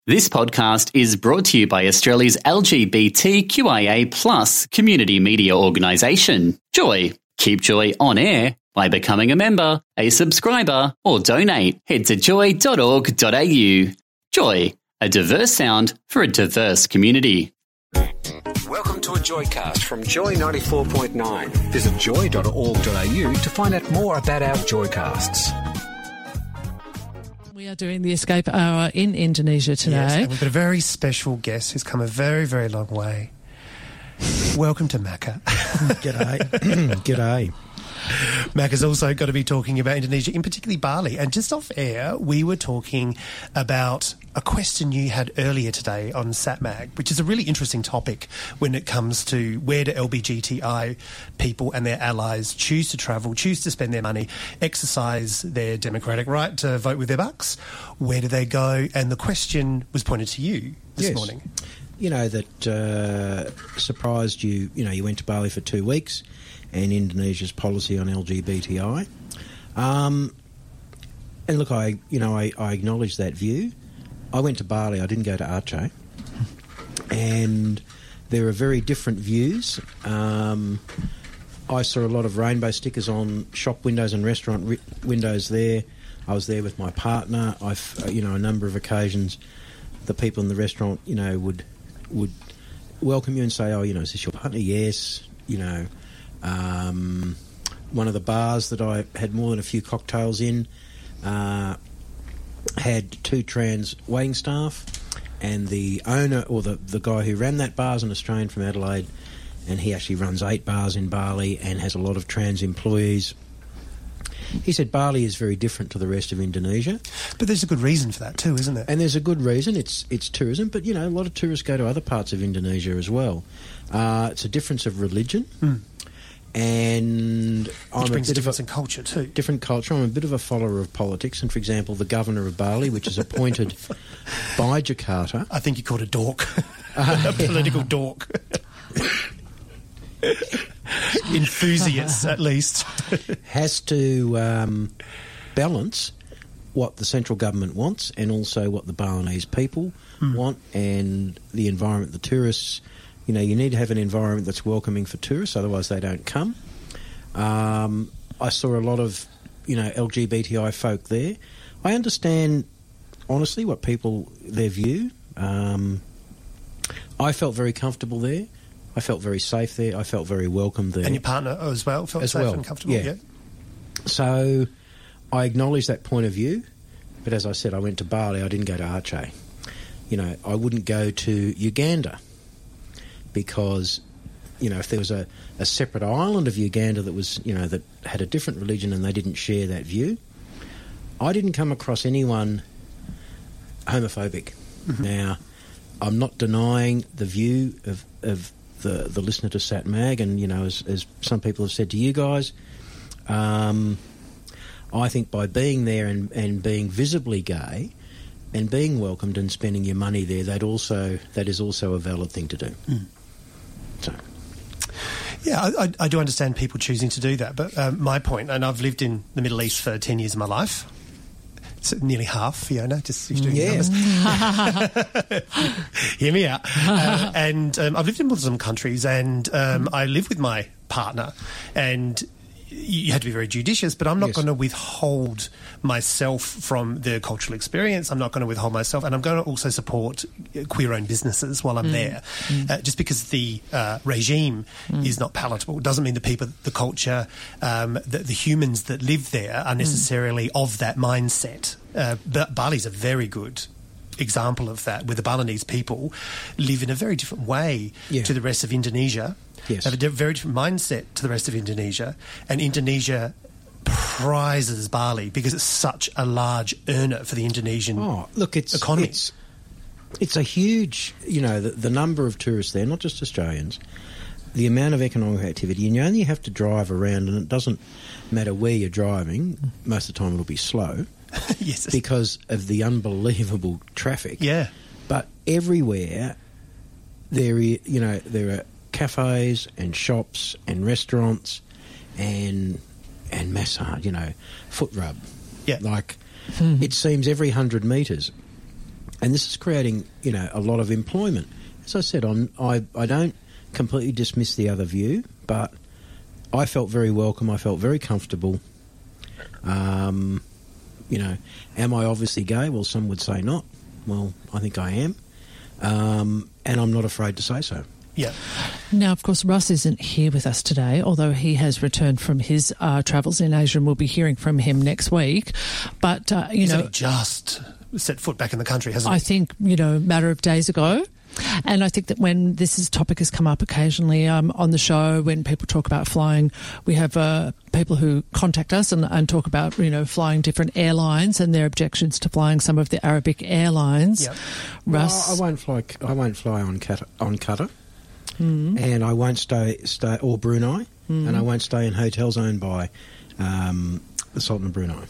This podcast is brought to you by Australia's LGBTQIA+ community media organisation, Joy. Keep Joy on air by becoming a member, a subscriber, or donate. Head to joy.org.au. Joy, a diverse sound for a diverse community. Welcome to a Joycast from Joy 94.9. Visit joy.org.au to find out more about our Joycasts. We are doing the Escape Hour in Indonesia today. Yes, and we've got a very special guest who's come a very, very long way. Welcome to Macca. G'day. G'day. Macca's also got to be talking about Indonesia, in particularly Bali. And just off air, we were talking about a question you had earlier today on SatMag, which is a really interesting topic when it comes to where do LGBTI people and their allies choose to travel, choose to spend their money, exercise their democratic right to vote with their bucks. Where do they go? And the question was pointed to you this morning. You know, that surprised you. You know, you went to Bali for 2 weeks and Indonesia's policy on LGBTI. And look, I acknowledge that view. I went to Bali, I didn't go to Aceh. And there are very different views. I saw a lot of rainbow stickers on shop windows and restaurant windows there. I was there with my partner. A number of occasions, the people in the restaurant, would welcome you and say, is this your partner? Yes. One of the bars that I had more than a few cocktails in had 2 trans waiting staff, and the owner, or the guy who ran that bar, is an Australian from Adelaide, and he actually runs 8 bars in Bali and has a lot of trans employees. He said Bali is very different to the rest of Indonesia. But there's a good reason for that too, isn't there? And there's a good reason. It's tourism, but, a lot of tourists go to other parts of Indonesia as well. It's a difference of religion. And which brings a difference in culture too. Different culture. I'm a bit of a follower of politics, and for example, the governor of Bali, which is appointed by Jakarta. I think you called a dork, a political dork. Enthusiasts, at least, has to balance what the central government wants and also what the Balinese people want, and the environment, the tourists. You need to have an environment that's welcoming for tourists, otherwise they don't come. I saw a lot of, LGBTI folk there. I understand, honestly, their view. I felt very comfortable there. I felt very safe there. I felt very welcome there. And your partner as well felt safe and comfortable? Yeah. So I acknowledge that point of view, but as I said, I went to Bali, I didn't go to Aceh. I wouldn't go to Uganda, because, if there was a separate island of Uganda that was, that had a different religion and they didn't share that view, I didn't come across anyone homophobic. Now, I'm not denying the view of the listener to SatMag, and, as some people have said to you guys, I think by being there and being visibly gay and being welcomed and spending your money there, that is also a valid thing to do. So. Yeah, I do understand people choosing to do that, but my point, and I've lived in the Middle East for 10 years of my life. It's nearly half, Fiona, just doing the numbers. Hear me out. And I've lived in Muslim countries, and I live with my partner, and you had to be very judicious, but I'm not going to withhold myself from the cultural experience. I'm not going to withhold myself, and I'm going to also support queer-owned businesses while I'm there. Just because the regime is not palatable doesn't mean the people, the culture, the humans that live there are necessarily of that mindset. But Bali's a very good example of that, where the Balinese people live in a very different way to the rest of Indonesia. Yes. They have a very different mindset to the rest of Indonesia, and Indonesia prizes Bali because it's such a large earner for the Indonesian economy. It's a huge, the number of tourists there, not just Australians, the amount of economic activity, and you only have to drive around, and it doesn't matter where you're driving, most of the time it'll be slow. Yes. Because of the unbelievable traffic. Yeah. But everywhere there are cafes and shops and restaurants and massage, foot rub. Yeah. It seems every 100 metres And this is creating, a lot of employment. As I said, I don't completely dismiss the other view, but I felt very welcome. I felt very comfortable. Am I obviously gay? Well, some would say not. Well, I think I am. And I'm not afraid to say so. Yeah. Now, of course, Russ isn't here with us today, although he has returned from his travels in Asia, and we'll be hearing from him next week. But, He's only just set foot back in the country, hasn't he? I think, a matter of days ago. And I think that when topic has come up occasionally on the show, when people talk about flying, we have people who contact us and talk about, flying different airlines and their objections to flying some of the Arabic airlines. Yep. Russ, well, I won't fly on Qatar. And I won't stay or Brunei, and I won't stay in hotels owned by the Sultan of Brunei.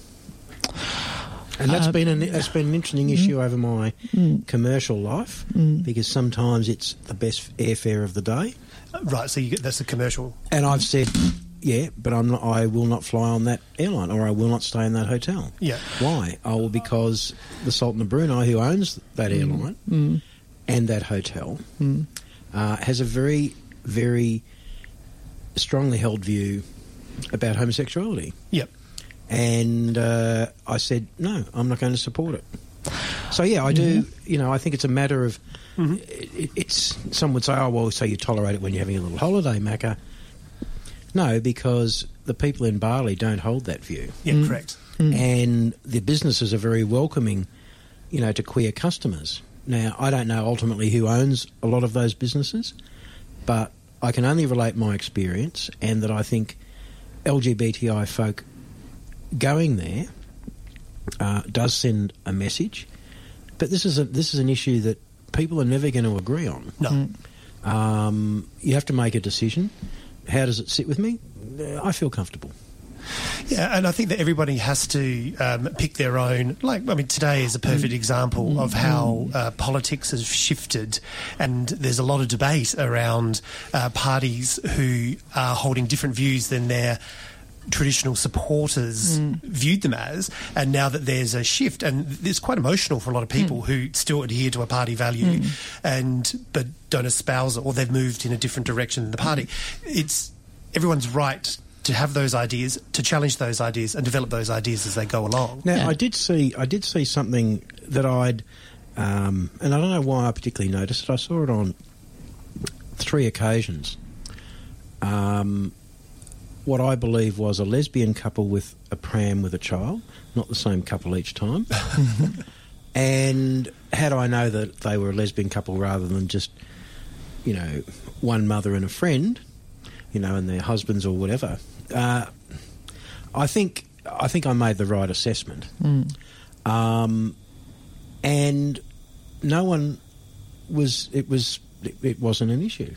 And that's been an interesting issue over my commercial life, because sometimes it's the best airfare of the day. Right, so that's a commercial. And I've said, yeah, but I will not fly on that airline, or I will not stay in that hotel. Yeah. Why? Oh, well, because the Sultan of Brunei, who owns that airline and that hotel, has a very, very strongly held view about homosexuality. Yep. And I said, no, I'm not going to support it. So, yeah, I do, I think it's a matter of, it's some would say, oh, well, so you tolerate it when you're having a little holiday, Macca. No, because the people in Bali don't hold that view. Yeah, correct. And the businesses are very welcoming, to queer customers. Now, I don't know ultimately who owns a lot of those businesses, but I can only relate my experience, and that I think LGBTI folk going there does send a message. But this is an issue that people are never going to agree on. No. You have to make a decision. How does it sit with me? I feel comfortable. Yeah, and I think that everybody has to pick their own. Today is a perfect example of how politics has shifted, and there's a lot of debate around parties who are holding different views than their traditional supporters viewed them as, and now that there's a shift, and it's quite emotional for a lot of people who still adhere to a party value but don't espouse it, or they've moved in a different direction than the party. It's everyone's right to have those ideas, to challenge those ideas, and develop those ideas as they go along. Now, I did see something that I'd, and I don't know why I particularly noticed it. I saw it on 3 occasions. What I believe was a lesbian couple with a pram with a child, not the same couple each time. And had I know that they were a lesbian couple rather than just, one mother and a friend, and their husbands or whatever, I think I made the right assessment. And no one it wasn't an issue.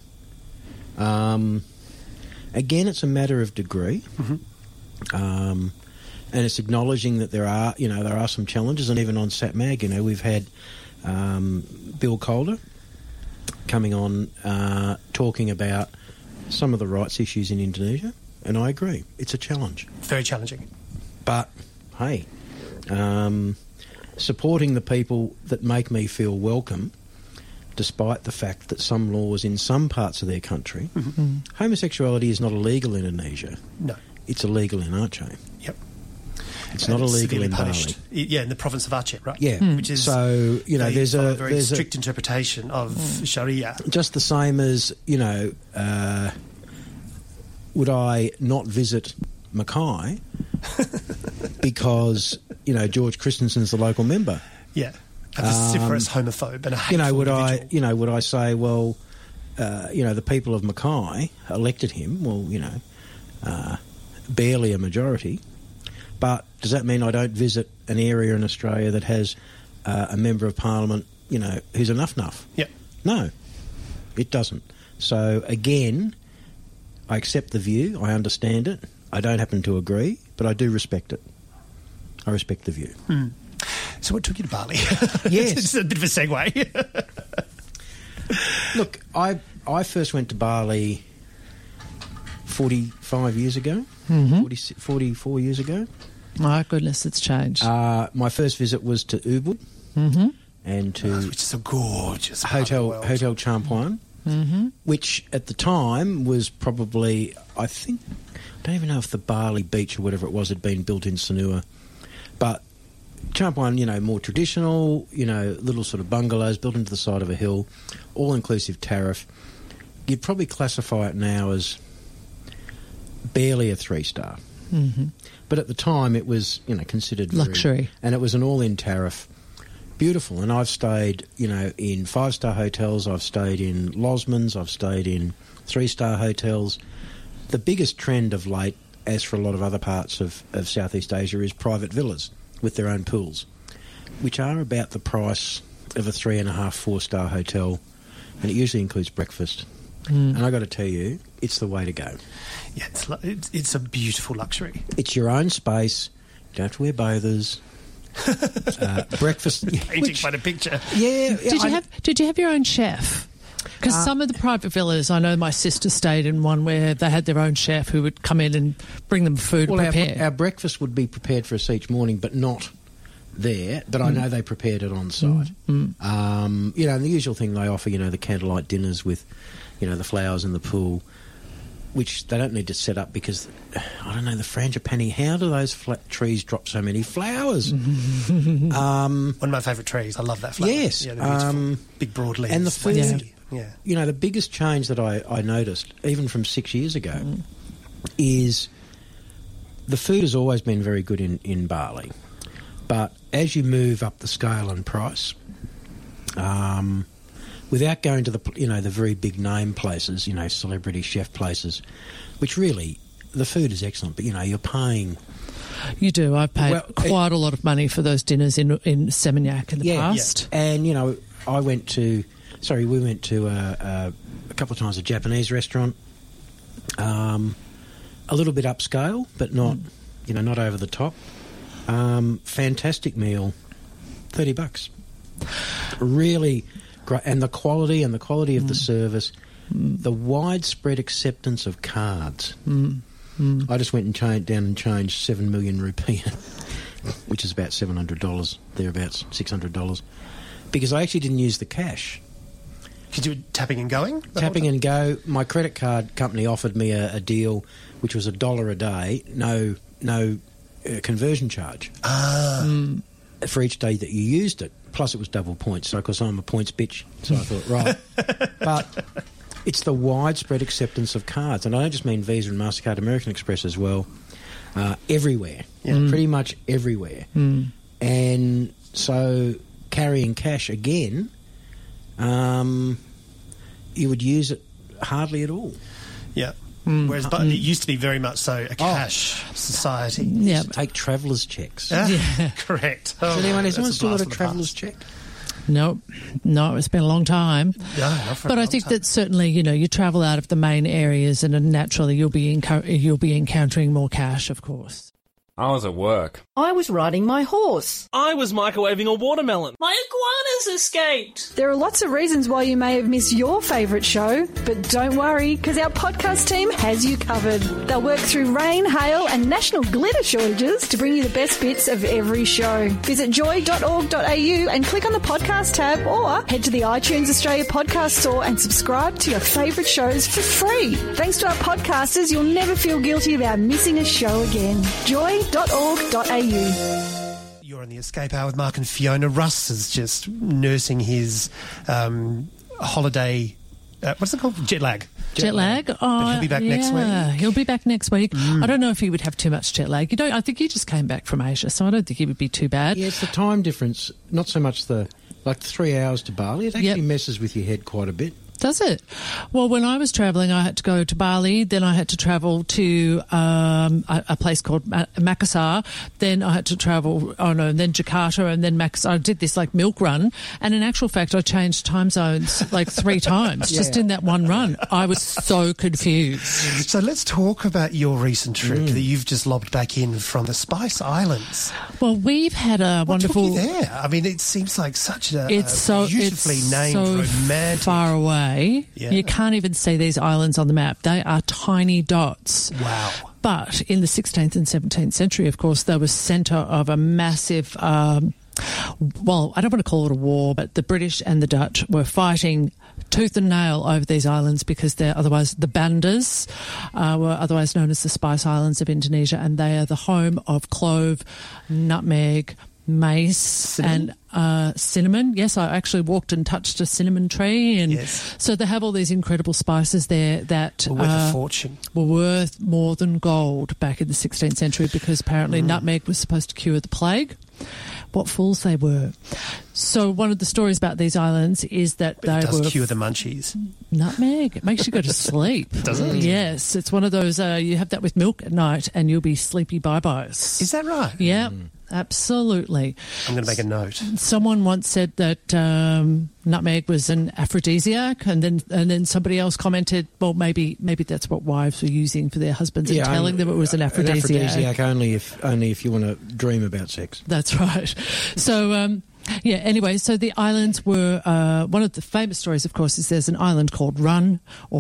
Again, it's a matter of degree, and it's acknowledging that there are some challenges. And even on SatMag, we've had Bill Calder coming on talking about some of the rights issues in Indonesia, and I agree, it's a challenge. Very challenging. But hey, supporting the people that make me feel welcome, despite the fact that some laws in some parts of their country, homosexuality is not illegal in Indonesia. No. It's illegal in Aceh. Yep. It's not illegal in punished. Bali. Yeah, in the province of Aceh, right? Yeah. Which is, so, there's a very strict interpretation of Sharia. Just the same as, would I not visit Mackay because, George Christensen's the local member? Yeah. A vociferous homophobe and a hateful individual. Would I say, well, the people of Mackay elected him? Well, barely a majority. But does that mean I don't visit an area in Australia that has a member of Parliament, who's a nuff-nuff? Yep. No, it doesn't. So again, I accept the view. I understand it. I don't happen to agree, but I do respect it. I respect the view. So what took you to Bali? Yes. It's a bit of a segue. Look, I first went to Bali 45 years ago, 44 years ago. My goodness, it's changed. My first visit was to Ubud, and to which is a gorgeous part of the world. Hotel Champoint, which at the time was probably, I think, I don't even know if the Bali Beach or whatever it was had been built in Sanua, but Champoint, more traditional, little sort of bungalows built into the side of a hill, all-inclusive tariff. You'd probably classify it now as barely a 3-star. Mm-hmm. But at the time it was, considered luxury. And it was an all-in tariff. Beautiful. And I've stayed, in 5-star hotels, I've stayed in Losmans, I've stayed in 3-star hotels. The biggest trend of late, as for a lot of other parts of Southeast Asia, is private villas with their own pools, which are about the price of a 3.5, 4-star hotel, and it usually includes breakfast. And I got to tell you, it's the way to go. Yeah, it's a beautiful luxury. It's your own space. You don't have to wear bathers. Breakfast. Painting quite a picture. Yeah. Did you have your own chef? Because some of the private villas, I know my sister stayed in one where they had their own chef who would come in and bring them food and prepare. Our breakfast would be prepared for us each morning, but not there. But I know they prepared it on site. And the usual thing they offer, the candlelight dinners with, the flowers in the pool, which they don't need to set up because, I don't know, the frangipani, how do those trees drop so many flowers? One of my favourite trees. I love that flower. Yes. Yeah, they're beautiful. Big broad leaves. And the food, yeah. The biggest change that I noticed, even from 6 years ago, is the food has always been very good in Bali. But as you move up the scale and price, without going to the very big name places, celebrity chef places, which really the food is excellent, but you're paying. You do. I've paid quite a lot of money for those dinners in Seminyak in the past. Yeah. And we went to a couple of times a Japanese restaurant, a little bit upscale, but not not over the top. Fantastic meal, $30. Really great, and the quality of the service, the widespread acceptance of cards. I just went and changed 7 million rupiah, which is about $700, thereabouts, $600, because I actually didn't use the cash. Did you do tapping and going? Tapping and go. My credit card company offered me a deal, which was $1 a day, no conversion charge for each day that you used it. Plus, it was double points. So, because I'm a points bitch, so I thought, right. But it's the widespread acceptance of cards, and I don't just mean Visa and MasterCard, American Express as well. Everywhere, pretty much everywhere. And so, carrying cash again, you would use it hardly at all. Yeah. Whereas it used to be very much so a cash society. Yeah. Take travellers' checks. Correct. Has anyone still got a travellers' check? No, it's been a long time. Yeah, but I think that certainly, you travel out of the main areas and naturally you'll be encountering more cash, of course. I was at work. I was riding my horse. I was microwaving a watermelon. My iguanas escaped. There are lots of reasons why you may have missed your favourite show, but don't worry, because our podcast team has you covered. They'll work through rain, hail and national glitter shortages to bring you the best bits of every show. Visit joy.org.au and click on the podcast tab, or head to the iTunes Australia podcast store and subscribe to your favourite shows for free. Thanks to our podcasters, you'll never feel guilty about missing a show again. Joy.org.au. You're on the Escape Hour with Mark and Fiona. Russ is just nursing his holiday. What's it called? Jet lag. Jet lag? Oh, but he'll be back next week. He'll be back next week. I don't know if he would have too much jet lag. I think he just came back from Asia, so I don't think he would be too bad. Yeah, it's the time difference, not so much the 3 hours to Bali. It actually messes with your head quite a bit. Does it? Well, when I was travelling, I had to go to Bali, then I had to travel to a place called Makassar, then I had to travel, then Jakarta, and then Makassar. I did this milk run, and in actual fact, I changed time zones 3 times just in that one run. I was so confused. So let's talk about your recent trip that you've just lobbed back in from the Spice Islands. Well, we've had a wonderful... What took you there? I mean, it seems like such a beautifully named, so romantic... far away. Yeah. You can't even see these islands on the map. They are tiny dots. Wow. But in the 16th and 17th century, of course, they were centre of a massive Well, I don't want to call it a war, but the British and the Dutch were fighting tooth and nail over these islands because they're otherwise the Bandas, were otherwise known as the Spice Islands of Indonesia, and they are the home of clove, nutmeg, mace, and cinnamon. Yes, I actually walked and touched a cinnamon tree, and so they have all these incredible spices there that were worth a fortune. Were worth more than gold back in the 16th century because apparently nutmeg was supposed to cure the plague. What fools they were. So one of the stories about these islands is that it does cure the munchies. Nutmeg. It makes you go to sleep. Does it? Yes. It's one of those, you have that with milk at night and you'll be sleepy bye-byes. Is that right? Yeah, absolutely. I'm going to make a note. Someone once said that nutmeg was an aphrodisiac, and then somebody else commented, well, maybe that's what wives were using for their husbands and telling them it was an aphrodisiac. An aphrodisiac only if you want to dream about sex. That's right. So, anyway, so the islands were, one of the famous stories, of course, is there's an island called Run,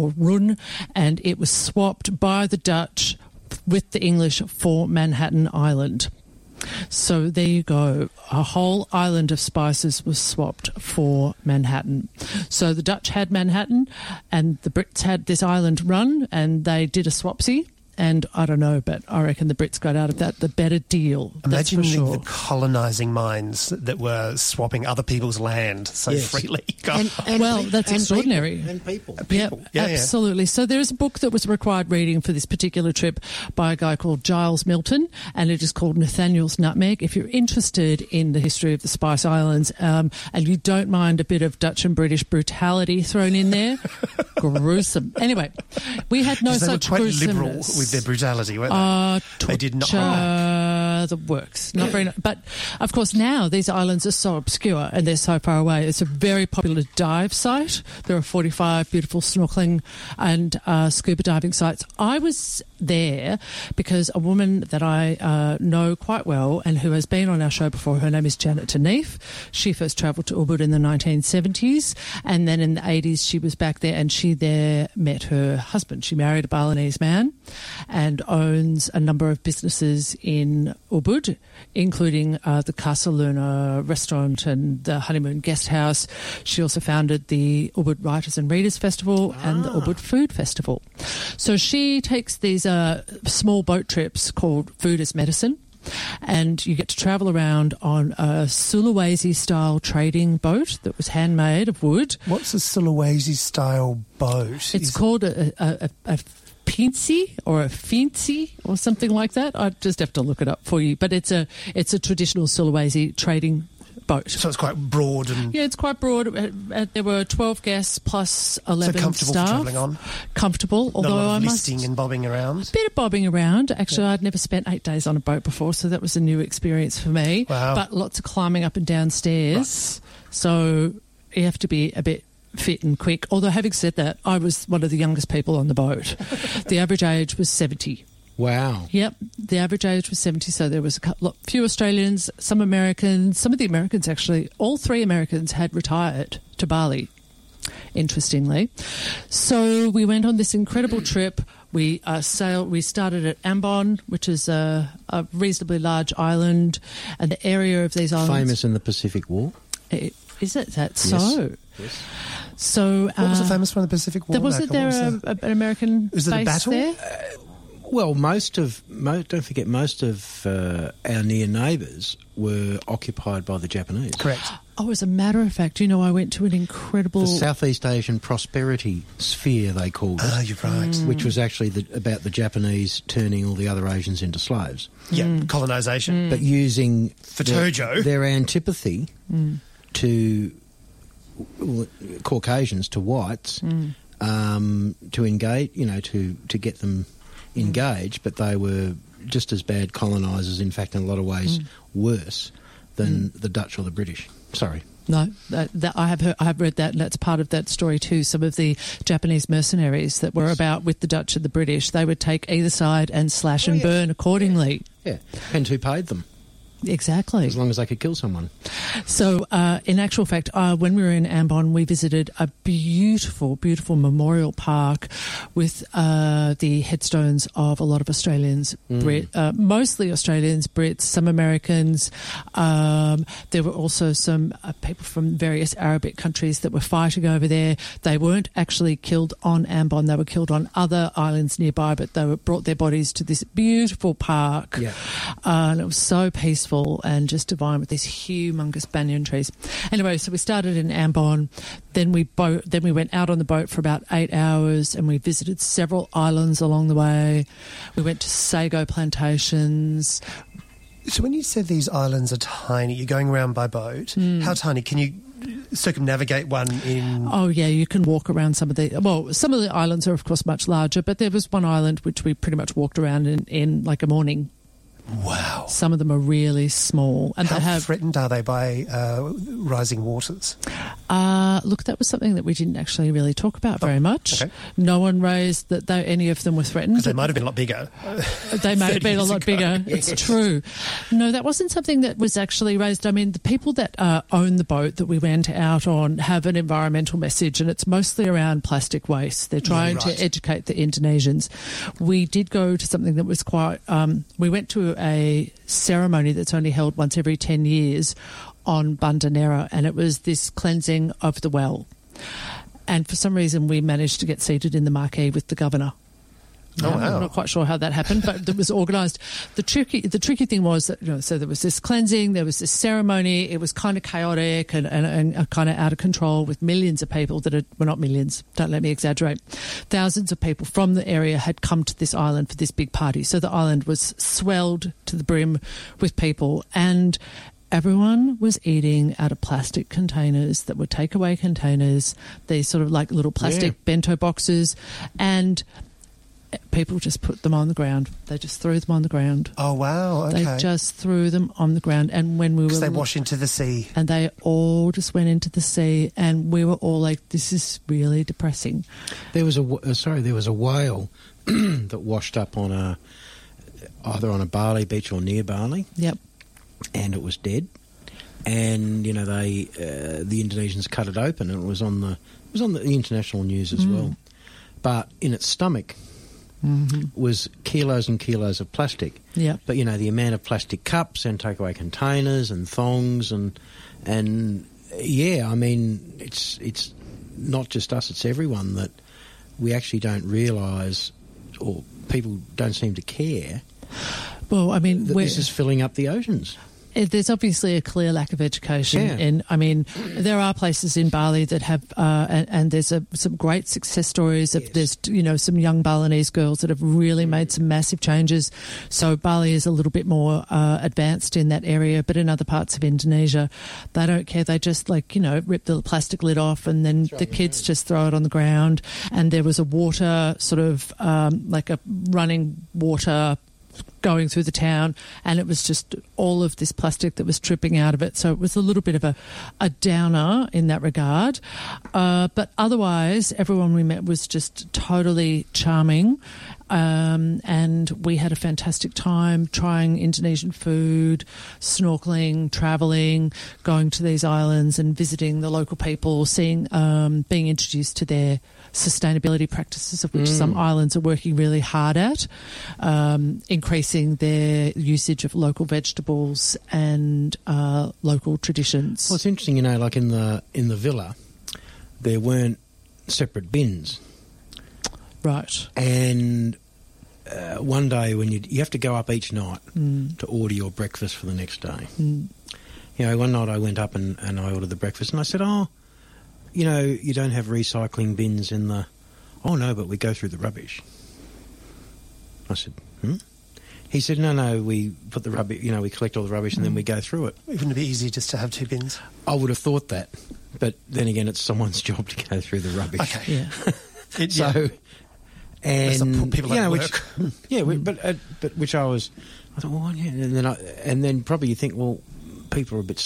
and it was swapped by the Dutch with the English for Manhattan Island. So there you go. A whole island of spices was swapped for Manhattan. So the Dutch had Manhattan and the Brits had this island Run, and they did a swapsy. And I don't know, but I reckon the Brits got out of that the better deal. Imagine that's for sure. the colonising minds that were swapping other people's land so freely. That's extraordinary. People. Yeah, absolutely. So there is a book that was required reading for this particular trip by a guy called Giles Milton, and it is called Nathaniel's Nutmeg. If you're interested in the history of the Spice Islands and you don't mind a bit of Dutch and British brutality thrown in there, gruesome. Anyway, we had no such gruesomeness. They were quite liberal with their brutality, weren't they? They did not. The works. Not very. But of course, now these islands are so obscure and they're so far away. It's a very popular dive site. There are 45 beautiful snorkeling and scuba diving sites. I was there because a woman that I know quite well and who has been on our show before, her name is Janet Taneef. She first travelled to Ubud in the 1970s, and then in the 80s she was back there, and she there met her husband. She married a Balinese man and owns a number of businesses in Ubud, including the Casa Luna restaurant and the Honeymoon Guest House. She also founded the Ubud Writers and Readers Festival and the Ubud Food Festival. So she takes these small boat trips called Food as Medicine, and you get to travel around on a Sulawesi-style trading boat that was handmade of wood. What's a Sulawesi-style boat? It's called a Pincy or a Fincy or something like that. I just have to look it up for you. But it's a traditional Sulawesi trading boat. So it's quite broad and... Yeah, it's quite broad. There were 12 guests plus 11 so comfortable staff. For travelling on? Comfortable, although not a lot I of must... listing and bobbing around? A bit of bobbing around. Actually, I'd never spent 8 days on a boat before, so that was a new experience for me. Wow. But lots of climbing up and down stairs. Right. So you have to be a bit fit and quick. Although, having said that, I was one of the youngest people on the boat. The average age was 70. Wow. Yep, the average age was 70, so there was a few Australians, some Americans. Some of the Americans, actually, all 3 Americans had retired to Bali, interestingly. So we went on this incredible trip. We started at Ambon, which is a reasonably large island, and the area of these islands... Famous in the Pacific War. Is it? That's so? Yes. So, what was the famous one in the Pacific War? Wasn't there an American was it a base battle? there? Well, don't forget, most of our near neighbours were occupied by the Japanese. Correct. Oh, as a matter of fact, I went to an incredible... The Southeast Asian Prosperity Sphere, they called it. Ah, you're right. Which was actually about the Japanese turning all the other Asians into slaves. Yeah, colonisation. But using... For Tojo. Their antipathy to Caucasians, to whites, to engage, to get them engaged, but they were just as bad colonisers, in fact, in a lot of ways worse than the Dutch or the British. Sorry. No, I have read that, and that's part of that story too. Some of the Japanese mercenaries that were about with the Dutch and the British, they would take either side and slash and burn accordingly. Yeah, and who paid them? Exactly. As long as they could kill someone. So, in actual fact, when we were in Ambon, we visited a beautiful, beautiful memorial park with the headstones of a lot of Australians, mostly Australians, Brits, some Americans. There were also some people from various Arabic countries that were fighting over there. They weren't actually killed on Ambon. They were killed on other islands nearby, but they brought their bodies to this beautiful park. Yeah. And it was so peaceful and just divine with these humongous banyan trees. Anyway, so we started in Ambon, then we went out on the boat for about 8 hours, and we visited several islands along the way. We went to sago plantations. So when you said these islands are tiny, you're going around by boat. How tiny? Can you circumnavigate one in... Oh, yeah, you can walk around some of the... Well, some of the islands are, of course, much larger, but there was one island which we pretty much walked around in like a morning. Wow. Some of them are really small. And How threatened are they by rising waters? Look, that was something that we didn't actually really talk about very much. Okay. No one raised that any of them were threatened. Because they might have been a lot bigger. They may have been a lot bigger. Yes. It's true. No, that wasn't something that was actually raised. I mean, the people that own the boat that we went out on have an environmental message, and it's mostly around plastic waste. They're trying to educate the Indonesians. We did go to something that was quite... we went to a ceremony that's only held once every 10 years on Banda Nera, and it was this cleansing of the well. And for some reason, we managed to get seated in the marquee with the governor. Oh, wow. I'm not quite sure how that happened, but it was organised. The tricky thing was that, so there was this cleansing, there was this ceremony. It was kind of chaotic and kind of out of control with millions of people well, not millions, don't let me exaggerate. Thousands of people from the area had come to this island for this big party. So the island was swelled to the brim with people, and everyone was eating out of plastic containers that were takeaway containers, these sort of like little plastic bento boxes, and people just put them on the ground. They just threw them on the ground. Oh, wow. Okay. They just threw them on the ground. And when we were... Because they wash into the sea. And they all just went into the sea, and we were all like, this is really depressing. There was a whale that washed up on either on a Bali beach or near Bali. Yep. And it was dead. And, the Indonesians cut it open, and it was on the international news as well. But in its stomach... was kilos and kilos of plastic. Yeah. But, the amount of plastic cups and takeaway containers and thongs and yeah, I mean, it's not just us, it's everyone that we actually don't realise, or people don't seem to care. Well, I mean... this is filling up the oceans. There's obviously a clear lack of education. Yeah. And I mean, there are places in Bali that have, and there's some great success stories of there's, some young Balinese girls that have really made some massive changes. So Bali is a little bit more advanced in that area, but in other parts of Indonesia, they don't care. They just rip the plastic lid off, and then the kids just throw it on the ground. And there was a water sort of like a running water going through the town, and it was just all of this plastic that was dripping out of it. So it was a little bit of a downer in that regard. But otherwise, everyone we met was just totally charming. And we had a fantastic time trying Indonesian food, snorkeling, travelling, going to these islands and visiting the local people, seeing, being introduced to their sustainability practices, of which some islands are working really hard at, increasing their usage of local vegetables and local traditions. Well, it's interesting, like in the villa, there weren't separate bins. Right. And one day when you have to go up each night to order your breakfast for the next day. One night I went up and I ordered the breakfast, and I said, you don't have recycling bins in the... Oh, no, but we go through the rubbish. I said, He said, no, we put the rubbish, we collect all the rubbish and then we go through it. Wouldn't it be easy just to have two bins? I would have thought that. But then again, it's someone's job to go through the rubbish. Okay. Yeah. So... And people at work. But which I thought, well, yeah, and then probably you think, well, people are a bit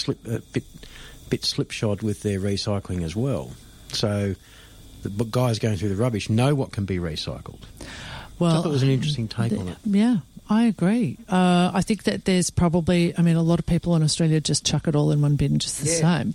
slipshod with their recycling as well. So the guys going through the rubbish know what can be recycled. Well, so I thought it was an interesting take on it. Yeah. I agree. I think that there's probably, a lot of people in Australia just chuck it all in one bin just the same.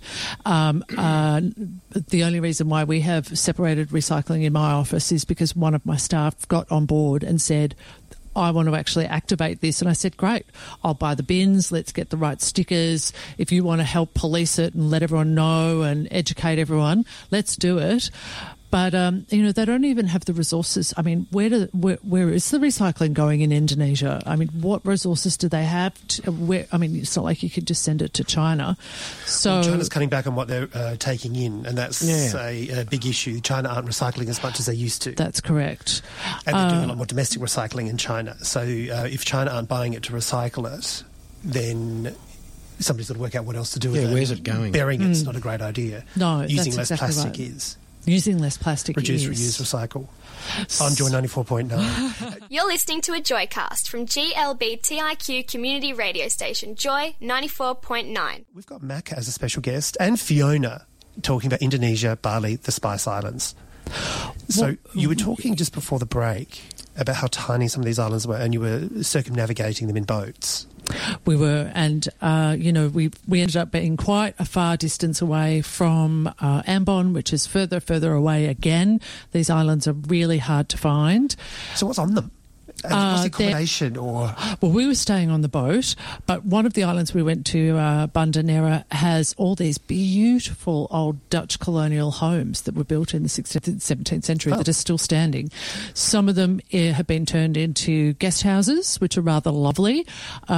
The only reason why we have separated recycling in my office is because one of my staff got on board and said, I want to actually activate this. And I said, great, I'll buy the bins. Let's get the right stickers. If you want to help police it and let everyone know and educate everyone, let's do it. But, they don't even have the resources. Where is the recycling going in Indonesia? What resources do they have? It's not like you could just send it to China. So China's cutting back on what they're taking in, and that's a big issue. China aren't recycling as much as they used to. That's correct. And they're doing a lot more domestic recycling in China. So if China aren't buying it to recycle it, then somebody's got to work out what else to do with it. Where's it going? Burying it's not a great idea. No, using that's less exactly plastic right. is. Using less plastic Reduce, is. reuse, recycle. On Joy 94.9. You're listening to a Joycast from GLBTIQ community radio station, Joy 94.9. We've got Mac as a special guest and Fiona talking about Indonesia, Bali, the Spice Islands. So you were talking just before the break about how tiny some of these islands were, and you were circumnavigating them in boats. We were, and we ended up being quite a far distance away from Ambon, which is further away again. These islands are really hard to find. So what's on them? Was the accommodation or? Well, we were staying on the boat, but one of the islands we went to, Banda Nera, has all these beautiful old Dutch colonial homes that were built in the 16th and 17th century that are still standing. Some of them have been turned into guest houses, which are rather lovely.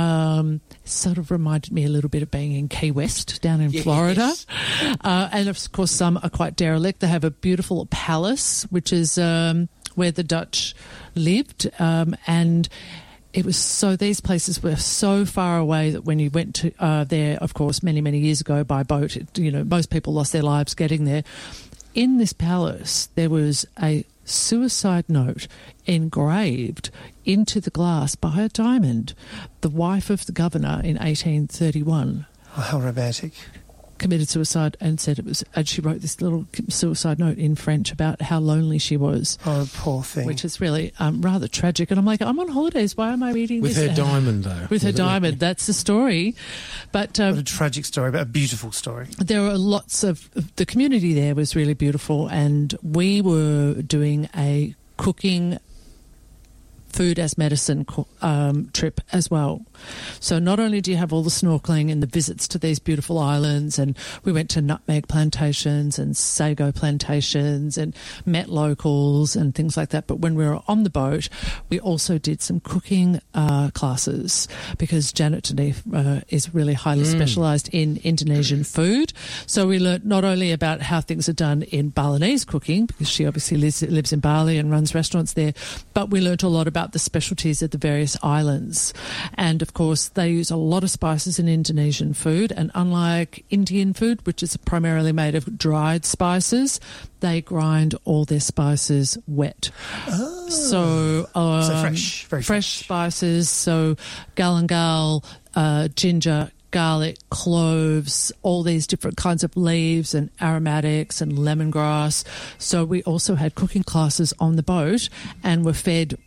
Sort of reminded me a little bit of being in Key West down in Florida. And of course, some are quite derelict. They have a beautiful palace, which is where the Dutch lived, and it was these places were so far away that when you went to there, of course, many years ago by boat, most people lost their lives getting there. In this palace, there was a suicide note engraved into the glass by a diamond. The wife of the governor in 1831. Oh, how romantic. Committed suicide and said it was, and she wrote this little suicide note in French about how lonely she was. Oh, poor thing. Which is really rather tragic. And I'm like, I'm on holidays. Why am I reading with this? With her diamond, though. With her diamond. That's the story. But what a tragic story, but a beautiful story. There are lots of... The community there was really beautiful, and we were doing a cooking food as medicine trip as well. So not only do you have all the snorkeling and the visits to these beautiful islands, and we went to nutmeg plantations and sago plantations and met locals and things like that, but when we were on the boat, we also did some cooking classes, because Janet Denise is really highly specialised in Indonesian food. So we learnt not only about how things are done in Balinese cooking, because she obviously lives in Bali and runs restaurants there, but we learnt a lot about the specialties of the various islands. And of course, they use a lot of spices in Indonesian food, and unlike Indian food, which is primarily made of dried spices, they grind all their spices wet. Oh. So fresh, very fresh spices, so galangal, ginger, garlic, cloves, all these different kinds of leaves and aromatics and lemongrass. So we also had cooking classes on the boat and were fed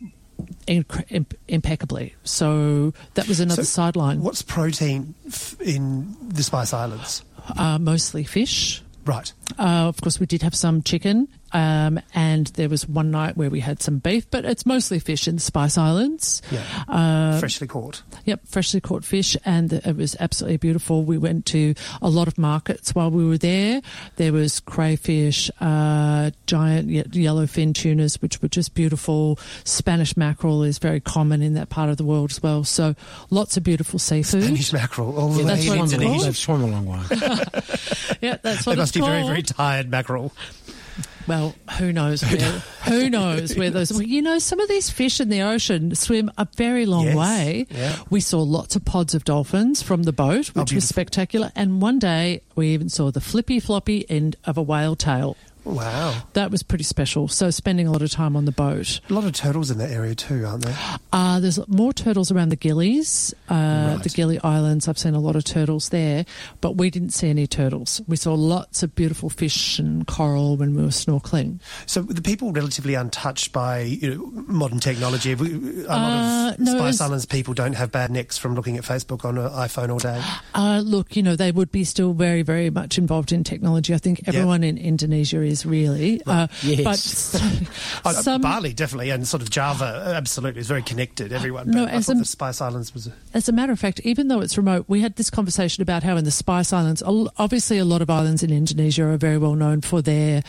impeccably. So that was another sideline. What's protein in the Spice Islands? Mostly fish. Right. Of course, we did have some chicken, and there was one night where we had some beef, but it's mostly fish in the Spice Islands. Yeah. Freshly caught. Yep, freshly caught fish, and it was absolutely beautiful. We went to a lot of markets while we were there. There was crayfish, giant yellowfin tunas, which were just beautiful. Spanish mackerel is very common in that part of the world as well. So lots of beautiful seafood. Spanish mackerel, all the way in Indonesia. They've swum a long way. Yeah, that's what they must it's be called. very, very tired mackerel. Well, who knows where those... Well, some of these fish in the ocean swim a very long way. Yeah. We saw lots of pods of dolphins from the boat, which was spectacular. And one day we even saw the flippy floppy end of a whale tail. Wow. That was pretty special. So spending a lot of time on the boat. A lot of turtles in that area too, aren't there? There's more turtles around the Gillies, the Gilly Islands. I've seen a lot of turtles there, but we didn't see any turtles. We saw lots of beautiful fish and coral when we were snorkeling. So the people relatively untouched by modern technology. A lot of Spice Islands people don't have bad necks from looking at Facebook on an iPhone all day. Look, they would be still very, very much involved in technology. I think everyone in Indonesia is really. Yes. But Bali definitely, and sort of Java absolutely is very connected. Everyone. No, but I thought the Spice Islands was. As a matter of fact, even though it's remote, we had this conversation about how in the Spice Islands, obviously a lot of islands in Indonesia are very well known for their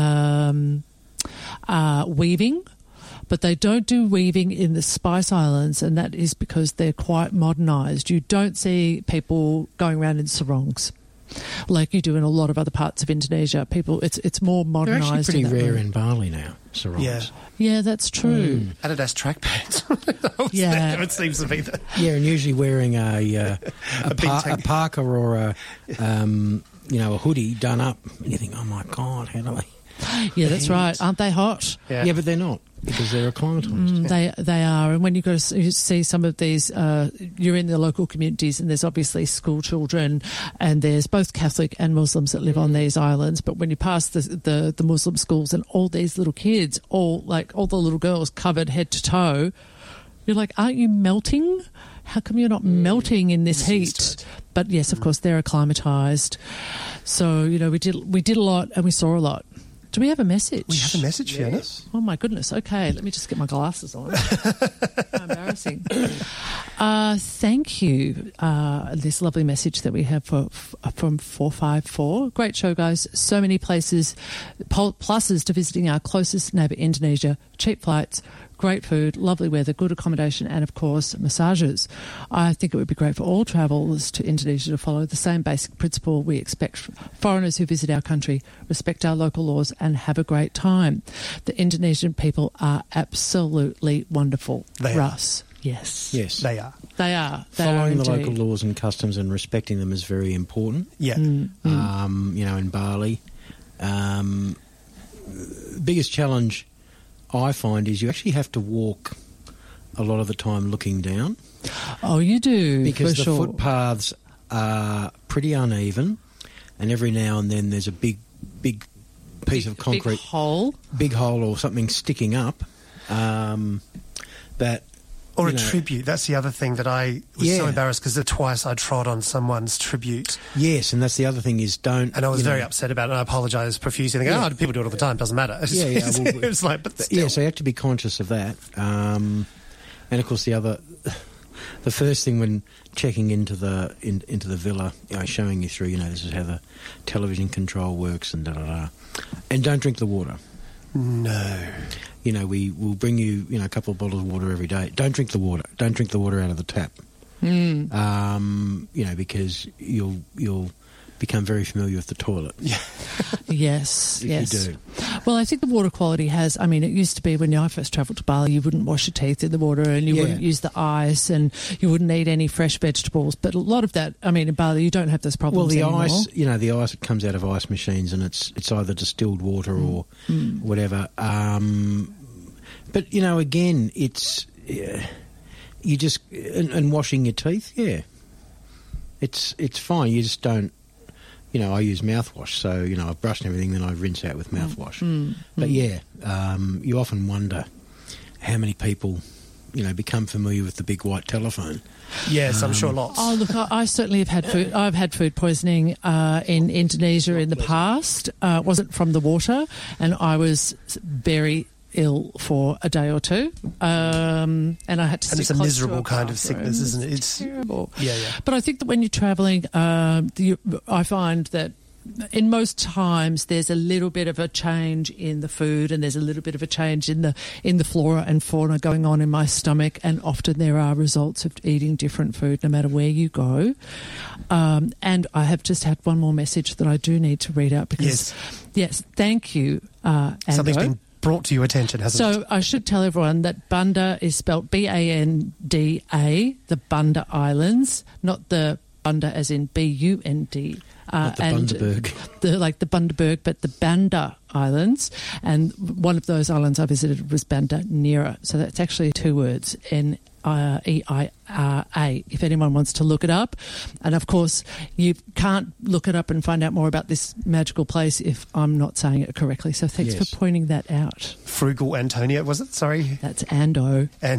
weaving. But they don't do weaving in the Spice Islands, and that is because they're quite modernised. You don't see people going around in sarongs like you do in a lot of other parts of Indonesia. It's more modernised. They're actually pretty rare in Bali now, sarongs. Yeah, that's true. Adidas track pants. It seems to be that. Yeah, and usually wearing a parka or a hoodie done up. And you think, oh my God, how do they? Yeah, that's right. Aren't they hot? Yeah, but they're not, because they're acclimatised. They are. And when you go to see some of these, you're in the local communities, and there's obviously school children, and there's both Catholic and Muslims that live on these islands. But when you pass the Muslim schools and all these little kids, all the little girls covered head to toe, you're like, aren't you melting? How come you're not melting in this heat? But yes, of course, they're acclimatised. So, we did a lot and we saw a lot. Do we have a message? We have a message, Fiona. Oh, my goodness. Okay, let me just get my glasses on. How embarrassing. Thank you. This lovely message that we have from 454. Great show, guys. So many pluses to visiting our closest neighbour, Indonesia. Cheap flights, great food, lovely weather, good accommodation, and, of course, massages. I think it would be great for all travellers to Indonesia to follow the same basic principle we expect foreigners who visit our country, respect our local laws and have a great time. The Indonesian people are absolutely wonderful. Russ. Yes. They are. They are. Following the local laws and customs and respecting them is very important. Yeah. In Bali. Biggest challenge I find is you actually have to walk a lot of the time looking down. Oh, you do? Because the footpaths are pretty uneven, and every now and then there's a big piece of concrete. Big hole or something sticking up that... Or a tribute. That's the other thing that I was so embarrassed because twice I trod on someone's tribute. Yes, and that's the other thing is don't... And I was very upset about it, and I apologise profusely. Thinking, people do it all the time, doesn't matter. It was like, but still. Yeah, so you have to be conscious of that. And, of course, the first thing when checking into the villa, showing you through, this is how the television control works and da-da-da. And don't drink the water. No. We will bring you, a couple of bottles of water every day. Don't drink the water. Don't drink the water out of the tap. Because you'll become very familiar with the toilet. Yeah. Yes. You do. Well, I think the water quality has... it used to be when I first travelled to Bali, you wouldn't wash your teeth in the water and you wouldn't use the ice and you wouldn't eat any fresh vegetables. But a lot of that, in Bali, you don't have those problems anymore. Well, the ice, the ice that comes out of ice machines, and it's either distilled water or whatever. But, again, it's... you just... And washing your teeth, it's fine. You just don't... I use mouthwash, so, I brush and everything, then I rinse out with mouthwash. But, you often wonder how many people, become familiar with the big white telephone. Yes, I'm sure lots. Oh, look, I certainly have had food. I've had food poisoning in Indonesia in the past. It wasn't from the water, and I was very ill for a day or two, and I had to. And it's a miserable kind of sickness, isn't it? It's terrible. Yeah. But I think that when you're travelling, I find that in most times there's a little bit of a change in the food, and there's a little bit of a change in the flora and fauna going on in my stomach, and often there are results of eating different food no matter where you go. And I have just had one more message that I do need to read out because yes, thank you, Ando. Something's been brought to your attention, hasn't it? So I should tell everyone that Banda is spelt Banda, the Banda Islands, not the Bunda as in B-U-N-D. Not the and Bundaberg. Like the Bundaberg, but the Banda Islands. And one of those islands I visited was Banda Nera. So that's actually 2 words, Neira, if anyone wants to look it up. And, of course, you can't look it up and find out more about this magical place if I'm not saying it correctly. So thanks for pointing that out. Frugal Antonia, was it? Sorry. That's Ando. And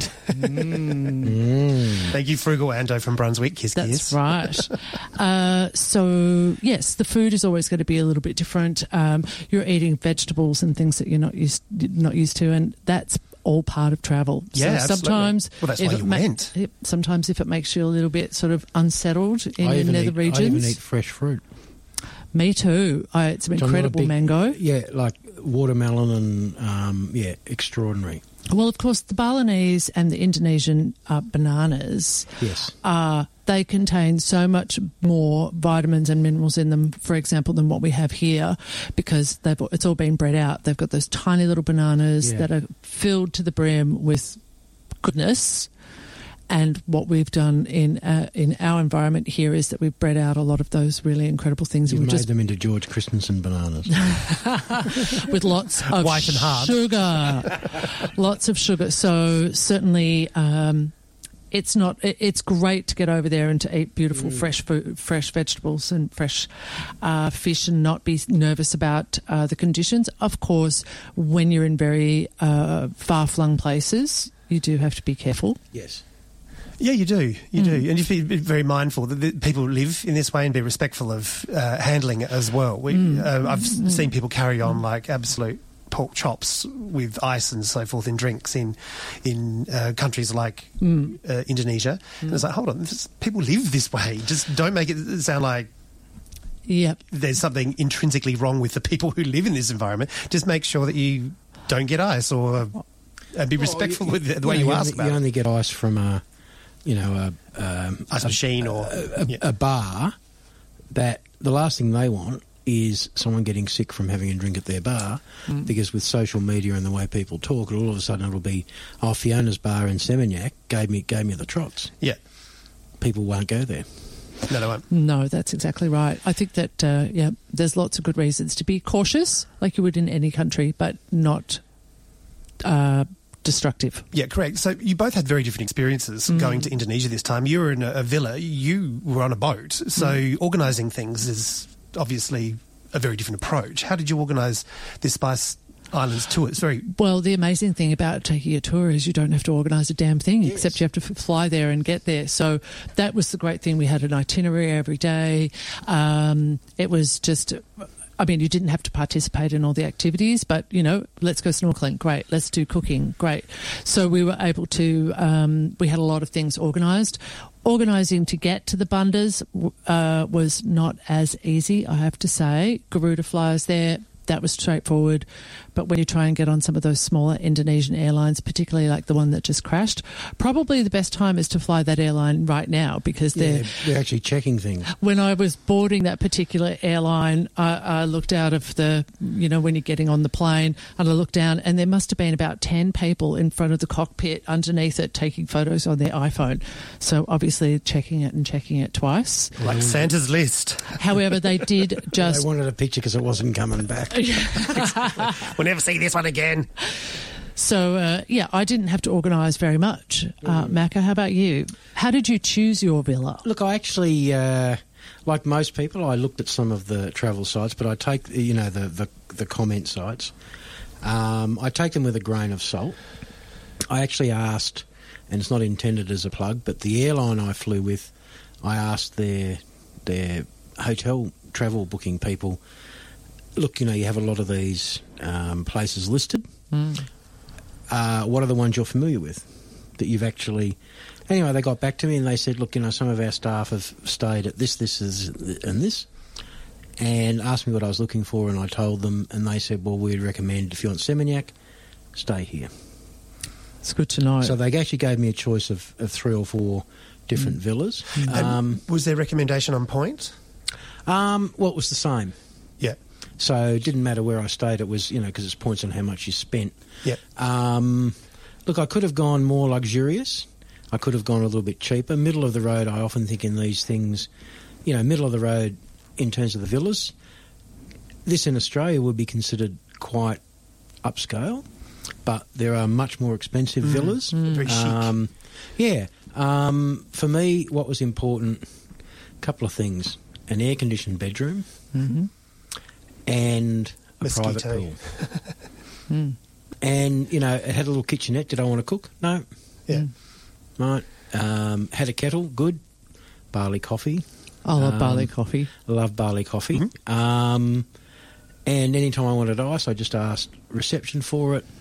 Thank you, Frugal Ando from Brunswick. Kiss, That's kiss. right. So, yes, the food is always going to be a little bit different. You're eating vegetables and things that you're not used to, and that's all part of travel. Yeah, so sometimes, well, that's why you went. Sometimes if it makes you a little bit sort of unsettled in your nether regions. I even eat fresh fruit. Me too. I ate some incredible mango. Yeah, like watermelon and, extraordinary. Well, of course, the Balinese and the Indonesian bananas, they contain so much more vitamins and minerals in them, for example, than what we have here, because it's all been bred out. They've got those tiny little bananas that are filled to the brim with goodness. And what we've done in our environment here is that we've bred out a lot of those really incredible things. You've made them into George Christensen bananas. With lots of white and hard sugar. Lots of sugar. So certainly it's great to get over there and to eat beautiful fresh food, fresh vegetables and fresh fish, and not be nervous about the conditions. Of course, when you're in very far-flung places, you do have to be careful. Yes. Yeah, you do. You do. And you have to be very mindful that people live in this way and be respectful of handling it as well. I've seen people carry on like absolute pork chops with ice and so forth in drinks in countries like Indonesia. And it's like, hold on, people live this way. Just don't make it sound like there's something intrinsically wrong with the people who live in this environment. Just make sure that you don't get ice or be respectful with the way you ask about it. You only get ice from ice machine or a bar. That the last thing they want is someone getting sick from having a drink at their bar, because with social media and the way people talk, all of a sudden it'll be, Fiona's bar in Seminyak gave me the trots. Yeah, people won't go there. No, they won't. No, that's exactly right. I think that there's lots of good reasons to be cautious, like you would in any country, but not destructive. Yeah, correct. So you both had very different experiences going to Indonesia this time. You were in a villa, you were on a boat, so organising things is obviously a very different approach. How did you organise this Spice Islands tour? It's very... Well, the amazing thing about taking a tour is you don't have to organise a damn thing, except you have to fly there and get there. So that was the great thing. We had an itinerary every day. It was just... I mean, you didn't have to participate in all the activities, but, let's go snorkeling. Great. Let's do cooking. Great. So we were able to, we had a lot of things organised. Organising to get to the Bundas was not as easy, I have to say. Garuda flies there. That was straightforward. But when you try and get on some of those smaller Indonesian airlines, particularly like the one that just crashed, probably the best time is to fly that airline right now, because they're actually checking things. When I was boarding that particular airline, I looked out of the, when you're getting on the plane, and I looked down, and there must have been about 10 people in front of the cockpit underneath it taking photos on their iPhone. So obviously checking it twice. Like Santa's list. However, they did just... They wanted a picture because it wasn't coming back. We'll never see this one again. So, I didn't have to organise very much. Macca, how about you? How did you choose your villa? Look, I actually, like most people, I looked at some of the travel sites, but I take, the comment sites. I take them with a grain of salt. I actually asked, and it's not intended as a plug, but the airline I flew with, I asked their hotel travel booking people, look, you have a lot of these places listed. What are the ones you're familiar with that you've actually... Anyway, they got back to me and they said, look, some of our staff have stayed at this and this, and asked me what I was looking for, and I told them, and they said, well, we'd recommend, if you want Seminyak, stay here. It's good to know. So they actually gave me a choice of 3 or 4 different villas. Was their recommendation on point? Well, it was the same. Yeah. So it didn't matter where I stayed. It was, because it's points on how much you spent. Yeah. Look, I could have gone more luxurious. I could have gone a little bit cheaper. Middle of the road, I often think in these things, middle of the road in terms of the villas. This in Australia would be considered quite upscale, but there are much more expensive villas. Very chic. For me, what was important, a couple of things. An air-conditioned bedroom and a private pool. And, it had a little kitchenette. Did I want to cook? No. Yeah. Right. Had a kettle. Good. Barley coffee. I love barley coffee. I love barley coffee. And any time I wanted ice, I just asked reception for it.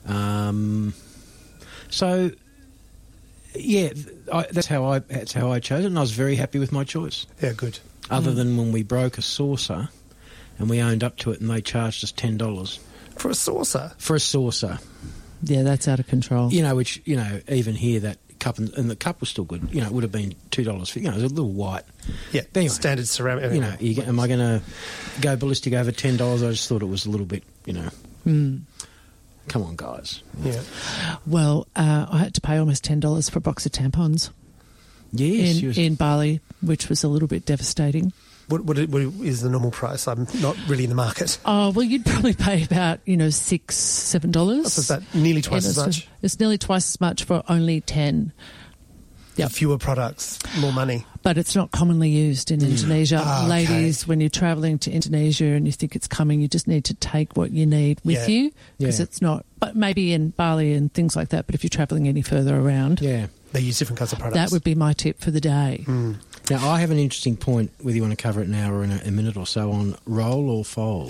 That's how I chose it, and I was very happy with my choice. Yeah, good. Other than when we broke a saucer and we owned up to it and they charged us $10. For a saucer? For a saucer. Yeah, that's out of control. Which, even here that cup, and the cup was still good, it would have been $2 for, it was a little white. Yeah, but anyway, standard ceramic. Am I going to go ballistic over $10? I just thought it was a little bit, Come on, guys. Yeah. Well, I had to pay almost $10 for a box of tampons. Yes. In Bali, which was a little bit devastating. What is the normal price? I'm not really in the market. Oh, well, you'd probably pay about, $6, $7. So is that nearly twice as much? It's nearly twice as much for only 10. Yep. Fewer products, more money. But it's not commonly used in Indonesia. Ladies, when you're travelling to Indonesia and you think it's coming, you just need to take what you need with you because it's not. But maybe in Bali and things like that. But if you're travelling any further around, they use different kinds of products. That would be my tip for the day. Now, I have an interesting point, whether you want to cover it now or in a minute or so, on roll or fold.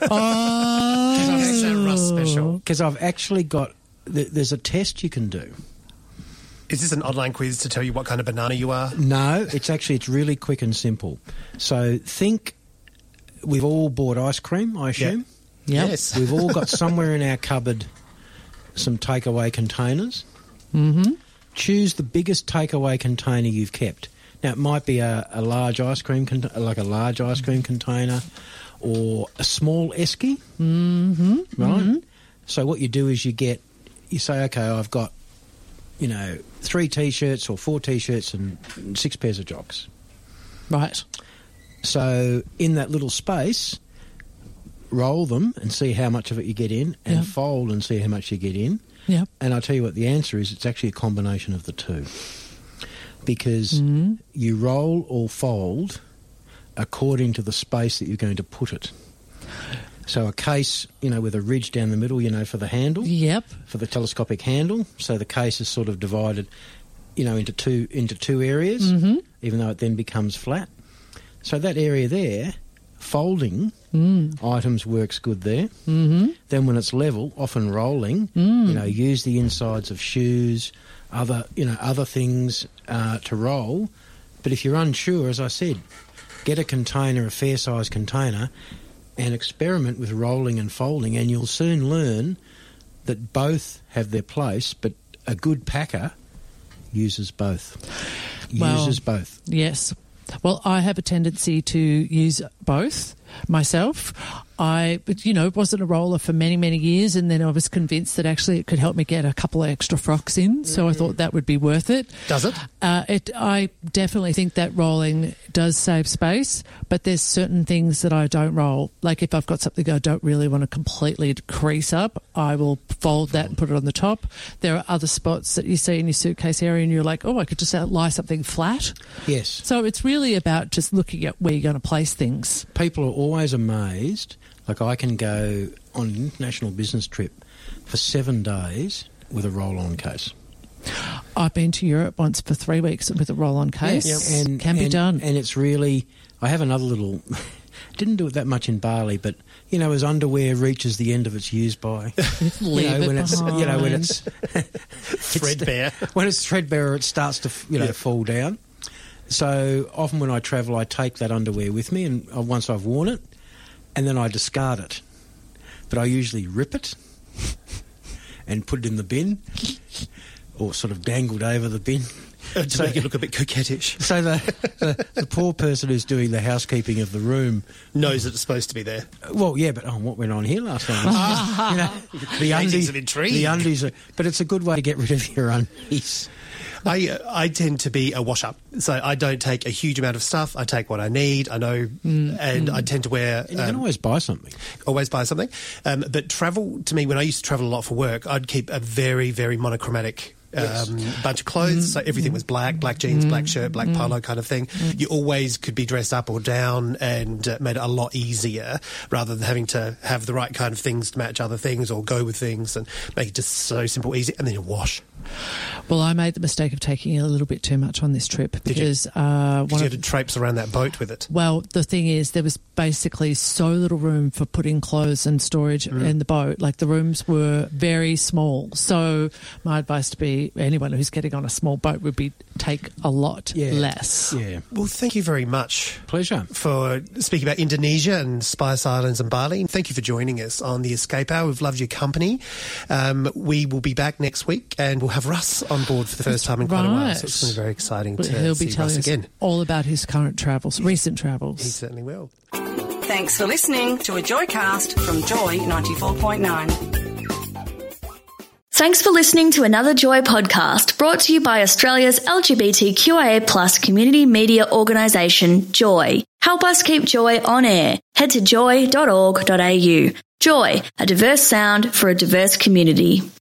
Because I've actually got. There's a test you can do. Is this an online quiz to tell you what kind of banana you are? No, it's really quick and simple. So think we've all bought ice cream, I assume. Yep. Yes. We've all got somewhere in our cupboard some takeaway containers. Choose the biggest takeaway container you've kept. Now, it might be a large ice cream, like a large ice cream container, or a small esky. Right? So what you do is you say, okay, I've got 3 T-shirts or 4 T-shirts and 6 pairs of jocks. Right. So in that little space, roll them and see how much of it you get in, and fold and see how much you get in. Yep. And I'll tell you what the answer is. It's actually a combination of the two. Because you roll or fold according to the space that you're going to put it. So a case, with a ridge down the middle, for the handle. Yep. For the telescopic handle. So the case is sort of divided, into two areas, even though it then becomes flat. So that area there, folding items works good there. Then when it's level, often rolling, use the insides of shoes, other things to roll. But if you're unsure, as I said, get a container, a fair-sized container, and experiment with rolling and folding, and you'll soon learn that both have their place, but a good packer uses both. Both. Yes. Well, I have a tendency to use both myself. I wasn't a roller for many, many years, and then I was convinced that actually it could help me get a couple of extra frocks in, so I thought that would be worth it. Does it? I definitely think that rolling does save space, but there's certain things that I don't roll. Like if I've got something I don't really want to completely crease up, I will fold that and put it on the top. There are other spots that you see in your suitcase area and you're like, I could just lie something flat. Yes. So it's really about just looking at where you're going to place things. People are always amazed. Like I can go on an international business trip for 7 days with a roll-on case. I've been to Europe once for 3 weeks with a roll-on case. Yes. And can be done. And it's really... I have another little... didn't do it that much in Bali, but, as underwear reaches the end of its use by... Leave it when it's... threadbare. When it's threadbare, it starts to, fall down. So often when I travel, I take that underwear with me, and once I've worn it, and then I discard it. But I usually rip it and put it in the bin, or sort of dangled over the bin. To make it look a bit coquettish. So the poor person who's doing the housekeeping of the room knows that it's supposed to be there. Well, yeah, but what went on here last night? The undies of intrigue. The undies but it's a good way to get rid of your undies. I tend to be a wash-up, so I don't take a huge amount of stuff. I take what I need, I know, and I tend to wear... And you can always buy something. Always buy something. But travel, to me, when I used to travel a lot for work, I'd keep a very, very monochromatic bunch of clothes, so everything was black jeans, black shirt, black polo kind of thing. You always could be dressed up or down, and made it a lot easier rather than having to have the right kind of things to match other things or go with things, and make it just so simple, easy, and then you wash. Well, I made the mistake of taking a little bit too much on this trip because you had to traipse around that boat with it. Well, the thing is, there was basically so little room for putting clothes and storage in the boat. Like, the rooms were very small. So my advice to be anyone who's getting on a small boat would be take a lot less. Yeah. Well, thank you very much. Pleasure. For speaking about Indonesia and Spice Islands and Bali. Thank you for joining us on the Escape Hour. We've loved your company. We will be back next week, and we'll have Russ on board for the first time in quite a while. So it's going to be very exciting to He'll be see telling Russ us again. all about his current travels, recent travels. He certainly will. Thanks for listening to a Joycast from Joy 94.9. Thanks for listening to another Joy podcast brought to you by Australia's LGBTQIA+ community media organisation, Joy. Help us keep Joy on air. Head to joy.org.au. Joy, a diverse sound for a diverse community.